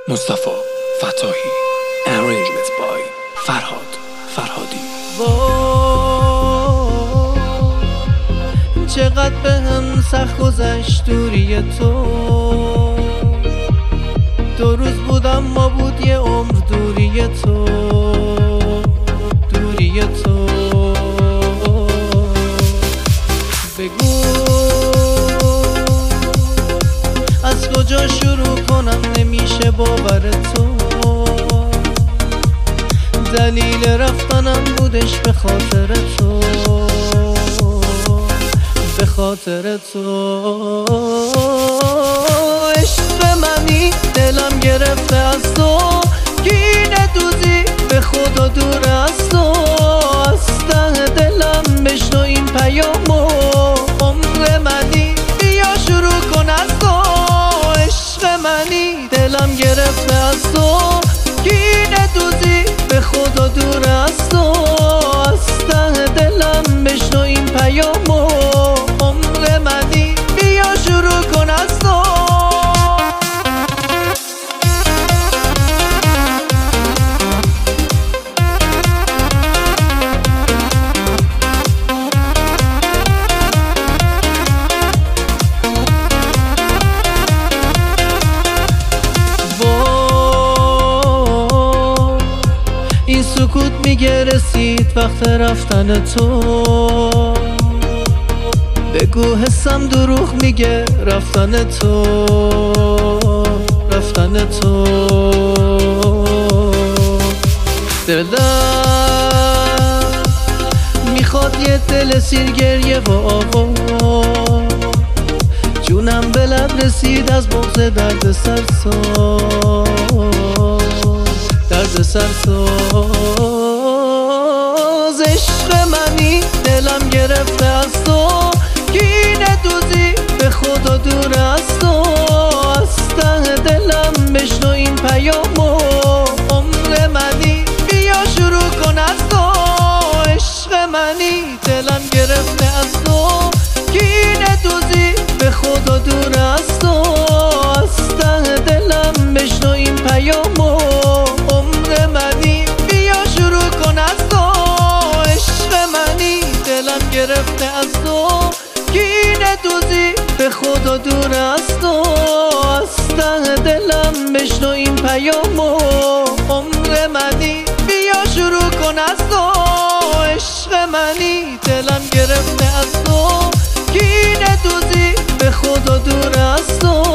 مصطفی فتاحی. Arrangement by فرهاد فرهادی. چقدر به هم سخت گذشت دوری تو. 2 روز بودم ما بود یه عمر دوری تو. دوری تو بگو از کجا شروع کنم، نمیشه باور تو. دلیل رفتنم بودش به خاطر تو، به خاطر تو. عشق منی دلم گرفته از تو، گینه دوزی به خدا دور از تو. از ته دلم بشنو این پیامو، عمر منی بیا شروع کن از تو. عشق منی دلم گرفته از تو، گینه دوزی به خدا دور از تو. از ته دلم بشنو این پیامو، عمر منی بیا شروع کن از تو. این سکوت میگه رسید وقت رفتن تو. بگو حسم دروغ میگه رفتن تو، رفتن تو. دلم میخواد یه دل سیر گریه و آوا، جونم به لب رسید از بغض درد سرساز، درد سرساز. عشق منی دلم گرفته از تو، گینه دوزی به خدا دور از تو. از ته دلم بشنو این پیامو، عمر منی بیا شروع کن از تو. عشق منی دلم گرفته از تو، گینه دوزی به خدا دور از تو. از ته دلم بشنو این پیامو، عمر منی بیا شروع کن از تو. عشق منی دلم گرفته از تو، گینه دوزی به خدا دور از تو. از ته دلم بشنو این پیامو، عمر منی بیا شروع کن از تو. عشق منی دلم گرفته از تو، گینه دوزی به خدا دور از تو.